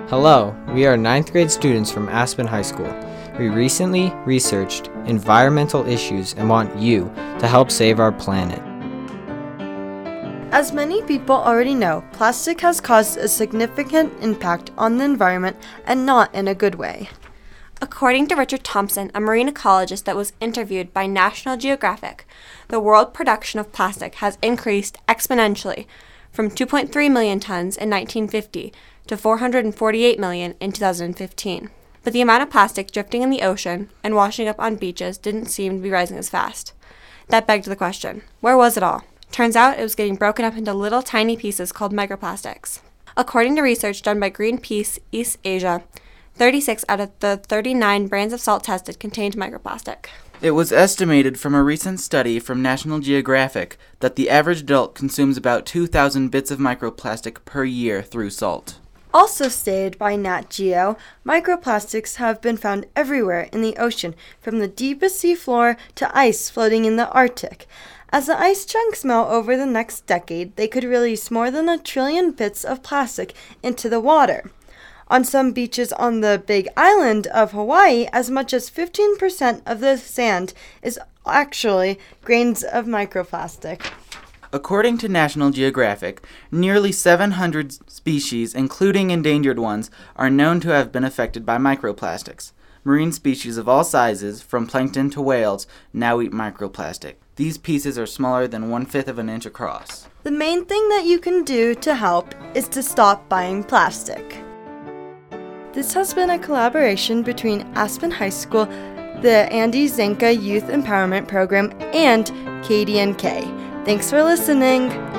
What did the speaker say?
Hello, we are 9th grade students from Aspen High School. We recently researched environmental issues and want you to help save our planet. As many people already know, plastic has caused a significant impact on the environment and not in a good way. According to Richard Thompson, a marine ecologist that was interviewed by National Geographic, the world production of plastic has increased exponentially from 2.3 million tons in 1950 to 448 million in 2015. But the amount of plastic drifting in the ocean and washing up on beaches didn't seem to be rising as fast. That begged the question, where was it all? Turns out it was getting broken up into little tiny pieces called microplastics. According to research done by Greenpeace East Asia, 36 out of the 39 brands of salt tested contained microplastic. It was estimated from a recent study from National Geographic that the average adult consumes about 2,000 bits of microplastic per year through salt. Also stated by Nat Geo, microplastics have been found everywhere in the ocean, from the deepest seafloor to ice floating in the Arctic. As the ice chunks melt over the next decade, they could release more than 1 trillion bits of plastic into the water. On some beaches on the Big Island of Hawaii, as much as 15% of the sand is actually grains of microplastic. According to National Geographic, nearly 700 species, including endangered ones, are known to have been affected by microplastics. Marine species of all sizes, from plankton to whales, now eat microplastic. These pieces are smaller than 1/5 of an inch across. The main thing that you can do to help is to stop buying plastic. This has been a collaboration between Aspen High School, the Andy Zanka Youth Empowerment Program, and KDNK. Thanks for listening.